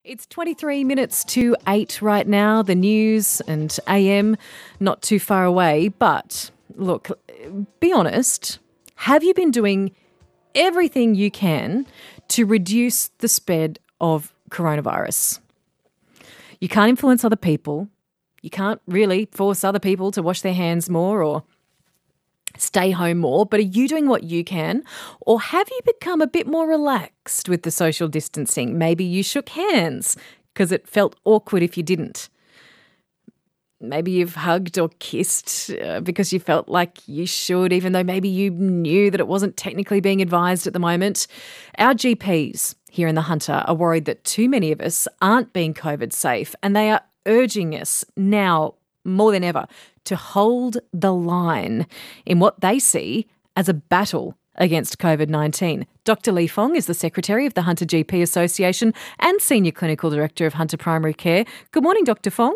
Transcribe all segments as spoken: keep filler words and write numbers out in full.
It's twenty-three minutes to eight right now. The news and A M not too far away. But look, be honest. Have you been doing everything you can to reduce the spread of coronavirus? You can't influence other people. You can't really force other people to wash their hands more or stay home more, but are you doing what you can? Or have you become a bit more relaxed with the social distancing? Maybe you shook hands because it felt awkward if you didn't. Maybe you've hugged or kissed uh, because you felt like you should, even though maybe you knew that it wasn't technically being advised at the moment. Our G Ps here in the Hunter are worried that too many of us aren't being COVID safe, and they are urging us now more than ever to hold the line in what they see as a battle against COVID nineteen. Doctor Lee Fong is the Secretary of the Hunter G P Association and Senior Clinical Director of Hunter Primary Care. Good morning, Doctor Fong.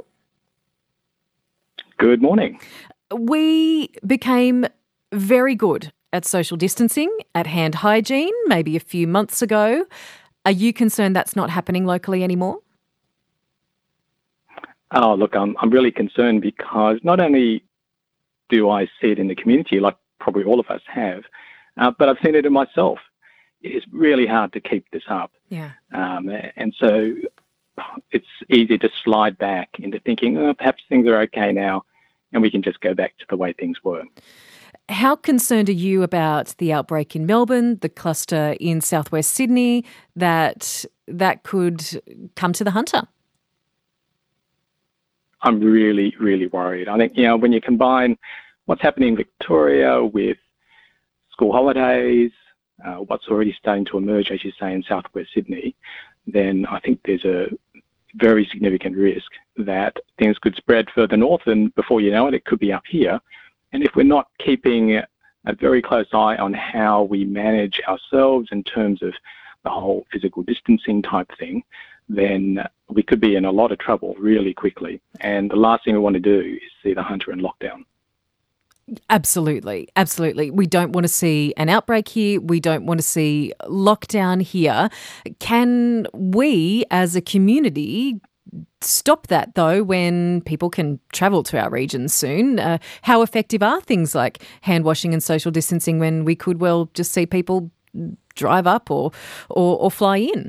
Good morning. We became very good at social distancing, at hand hygiene, maybe a few months ago. Are you concerned that's not happening locally anymore? Oh, look, I'm, I'm really concerned because not only do I see it in the community, like probably all of us have, uh, but I've seen it in myself. It's really hard to keep this up. Yeah. Um, and so it's easy to slide back into thinking, oh, perhaps things are okay now and we can just go back to the way things were. How concerned are you about the outbreak in Melbourne, the cluster in southwest Sydney, that that could come to the Hunter? I'm really, really worried. I think, you know, when you combine what's happening in Victoria with school holidays, uh, what's already starting to emerge, as you say, in southwest Sydney, then I think there's a very significant risk that things could spread further north, and before you know it, it could be up here. And if we're not keeping a very close eye on how we manage ourselves in terms of the whole physical distancing type thing, then we could be in a lot of trouble really quickly. And the last thing we want to do is see the Hunter in lockdown. Absolutely, absolutely. We don't want to see an outbreak here. We don't want to see lockdown here. Can we as a community stop that, though, when people can travel to our region soon? Uh, how effective are things like hand washing and social distancing when we could well just see people drive up or, or, or fly in?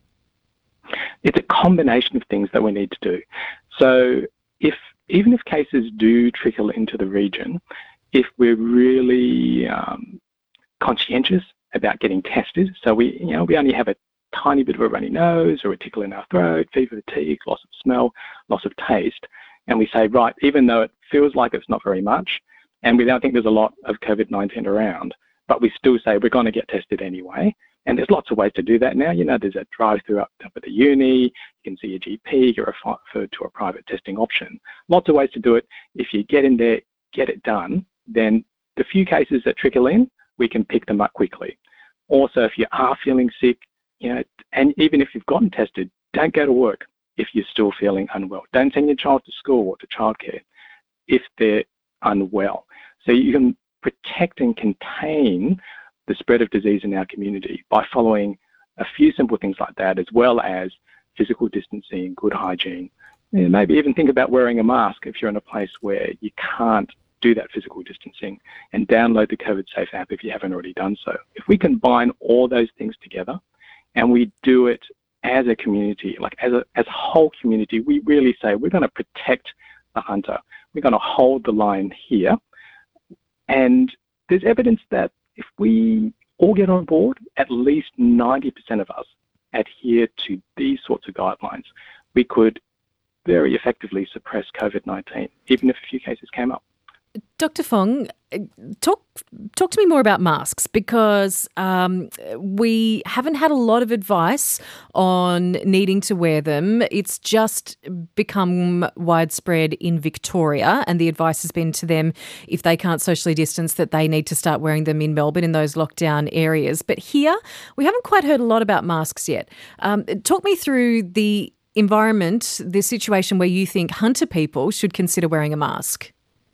It's a combination of things that we need to do. So if even if cases do trickle into the region, if we're really um, conscientious about getting tested, so we you know we only have a tiny bit of a runny nose or a tickle in our throat, fever, fatigue, loss of smell, loss of taste, and we say, right, even though it feels like it's not very much, and we don't think there's a lot of COVID nineteen around, but we still say we're going to get tested anyway. And there's lots of ways to do that now. You know, there's a drive-through up, up at the uni. You can see a G P, get referred to a private testing option. Lots of ways to do it. If you get in there, get it done, then the few cases that trickle in, we can pick them up quickly. Also, if you are feeling sick, you know, and even if you've gotten tested, don't go to work if you're still feeling unwell. Don't send your child to school or to childcare if they're unwell. So you can protect and contain the spread of disease in our community by following a few simple things like that, as well as physical distancing, good hygiene. And maybe even think about wearing a mask if you're in a place where you can't do that physical distancing, and download the COVID Safe app if you haven't already done so. If we combine all those things together and we do it as a community, like as a, as a whole community, we really say we're going to protect the Hunter. We're going to hold the line here. And there's evidence that if we all get on board, at least ninety percent of us adhere to these sorts of guidelines, we could very effectively suppress COVID nineteen, even if a few cases came up. Doctor Fong, talk talk to me more about masks, because um, we haven't had a lot of advice on needing to wear them. It's just become widespread in Victoria, and the advice has been to them, if they can't socially distance, that they need to start wearing them in Melbourne in those lockdown areas. But here, we haven't quite heard a lot about masks yet. Um, talk me through the environment, the situation where you think Hunter people should consider wearing a mask.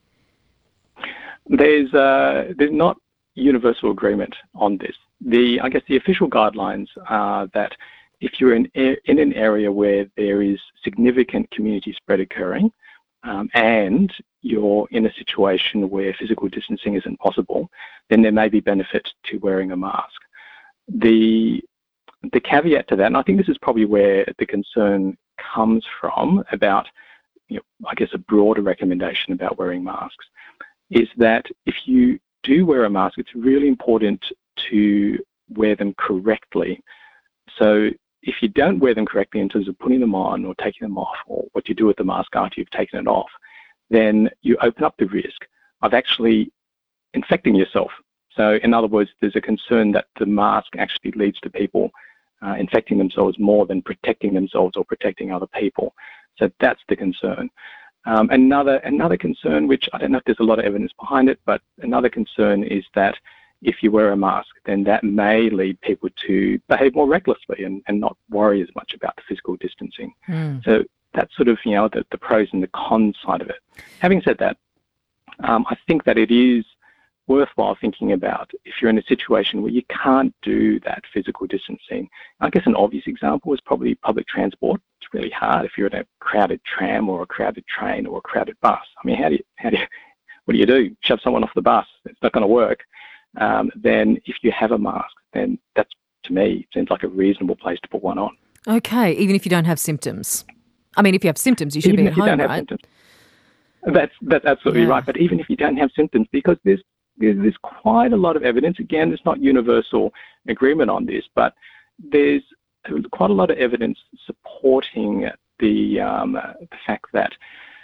There's uh, there's not universal agreement on this. The I guess the official guidelines are that if you're in, in an area where there is significant community spread occurring, um, and you're in a situation where physical distancing isn't possible, then there may be benefit to wearing a mask. The, the caveat to that, and I think this is probably where the concern comes from about, you know, I guess, a broader recommendation about wearing masks, is that if you do wear a mask, it's really important to wear them correctly. So if you don't wear them correctly in terms of putting them on or taking them off, or what you do with the mask after you've taken it off, then you open up the risk of actually infecting yourself. So in other words, there's a concern that the mask actually leads to people uh, infecting themselves more than protecting themselves or protecting other people. So that's the concern. Um, another, another concern, which I don't know if there's a lot of evidence behind it, but another concern is that if you wear a mask, then that may lead people to behave more recklessly and, and not worry as much about the physical distancing. Mm. So that's sort of, you know, the, the pros and the cons side of it. Having said that, um, I think that it is worthwhile thinking about if you're in a situation where you can't do that physical distancing. I guess an obvious example is probably public transport. It's really hard if you're in a crowded tram or a crowded train or a crowded bus. I mean, how do you, how do you, what do you do? Shove someone off the bus? It's not going to work. Um, then if you have a mask, then that's, to me, seems like a reasonable place to put one on. Okay, even if you don't have symptoms. I mean, if you have symptoms, you should even be at if you home, don't have right? Symptoms. That's, that's absolutely yeah. right. But even if you don't have symptoms, because there's, there's there's quite a lot of evidence. Again, there's not universal agreement on this, but there's quite a lot of evidence supporting the um, the fact that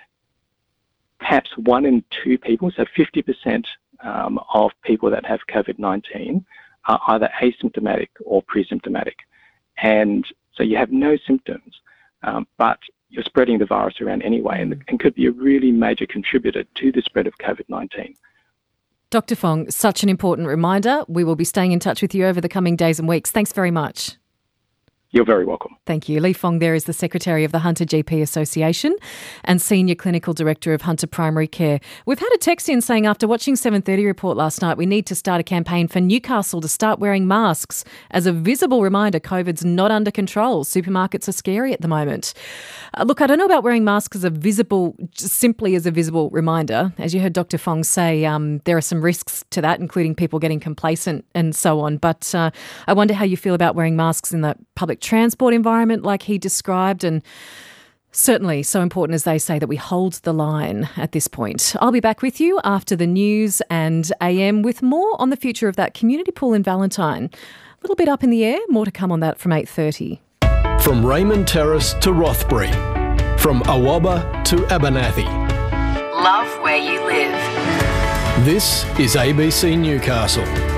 perhaps one in two people, so fifty percent um, of people that have COVID nineteen are either asymptomatic or pre-symptomatic. And so you have no symptoms, um, but you're spreading the virus around anyway, and, and could be a really major contributor to the spread of COVID nineteen. Doctor Fong, such an important reminder. We will be staying in touch with you over the coming days and weeks. Thanks very much. You're very welcome. Thank you. Lee Fong there is the Secretary of the Hunter G P Association and Senior Clinical Director of Hunter Primary Care. We've had a text in saying after watching seven thirty Report last night, we need to start a campaign for Newcastle to start wearing masks as a visible reminder COVID's not under control. Supermarkets are scary at the moment. Uh, look, I don't know about wearing masks as a visible, just simply as a visible reminder. As you heard Doctor Fong say, um, there are some risks to that, including people getting complacent and so on. But uh, I wonder how you feel about wearing masks in the public transport environment like he described, and certainly so important, as they say, that we hold the line at this point. I'll be back with you after the news and A M with more on the future of that community pool in Valentine. A little bit up in the air, more to come on that from eight thirty. From Raymond Terrace to Rothbury, from Awaba to Abernathy. Love where you live. This is A B C Newcastle.